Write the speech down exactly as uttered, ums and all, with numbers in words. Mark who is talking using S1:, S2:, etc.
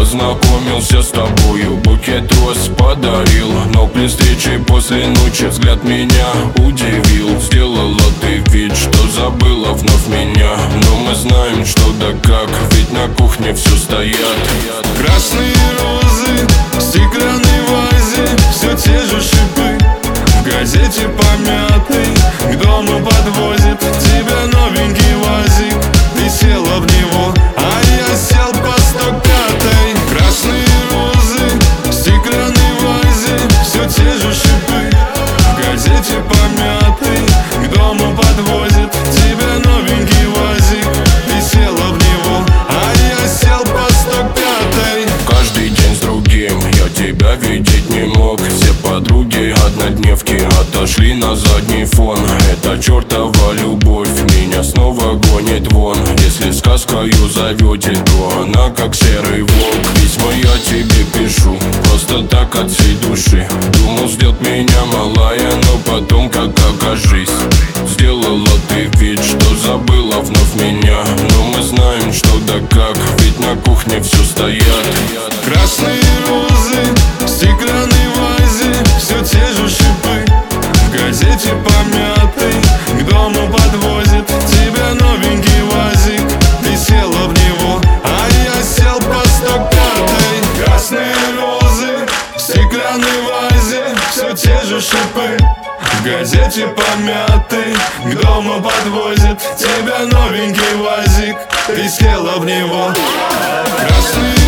S1: познакомился с тобою, букет роз подарил, но при встрече после ночи взгляд меня удивил. Сделала ты вид, что забыла вновь меня, но мы знаем, что да как, ведь на кухне все стоят.
S2: Красные розы в стеклянной вазе, все те же шипы в газете помятый. К дому подвозит тебя новенький УАЗик. Ты села в него, а я сел по сто пятой. Красные розы в стеклянной вазе, все те же шипы в газете помятый. К дому подвозит тебя новенький УАЗик. Ты села в него, а я сел по сто пятой.
S1: Каждый день с другим я тебя видеть не мог. Все подруги однодневки отошли на задний фон. Эта чертова любовь меня снова гонит вон. Если сказкою зовете, то она как серый волк. Письма я тебе пишу просто так от всей души. Думал, ждет меня малая, но потом как окажись. Сделала ты вид, что забыла вновь меня, но мы знаем, что да как, ведь на кухне все стоят.
S2: Красные розы в стеклянной вазе, все те же шипы в газете помятый. К дому подвозит тебя новенький УАЗик. Ты села в него, а я сел по сто пятой. Красные розы в стеклянной вазе, все те же шипы в газете помятый. К дому подвозит тебя новенький УАЗик. Ты села в него. Красные